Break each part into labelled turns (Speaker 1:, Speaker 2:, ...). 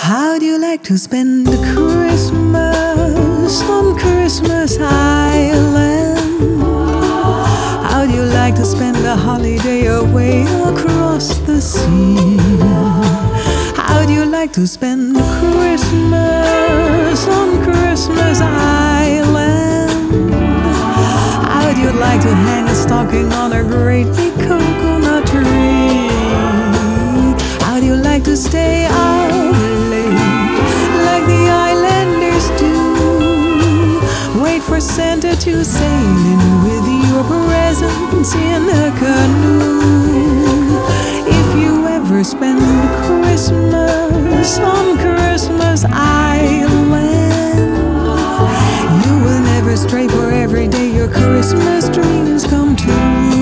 Speaker 1: How do you like to spend Christmas on Christmas Island? How do you like to spend a holiday away across the sea? How do you like to spend Christmas on Christmas Island? How do you like to hang a stocking on a great big coconut tree? How do you like to stay out late like the islanders do? Wait for Santa to sail in with your presents in a canoe. If you ever spend Christmas on Christmas Island, you will never stray, for every day your Christmas dreams come true.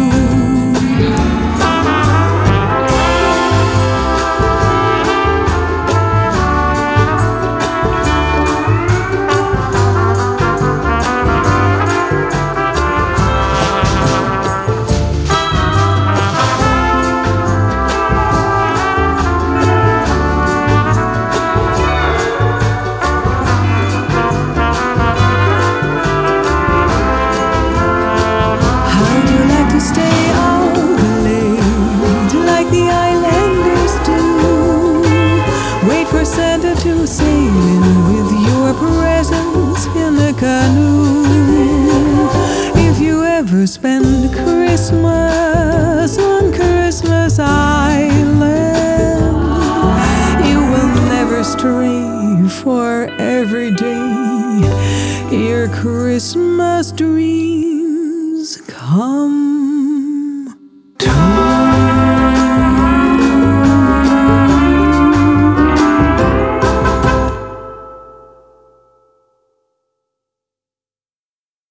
Speaker 1: Stay out late like the islanders do. Wait for Santa to sail in with your presents in a canoe. If you ever spend Christmas on Christmas Island, you will never stray, for every day your Christmas dream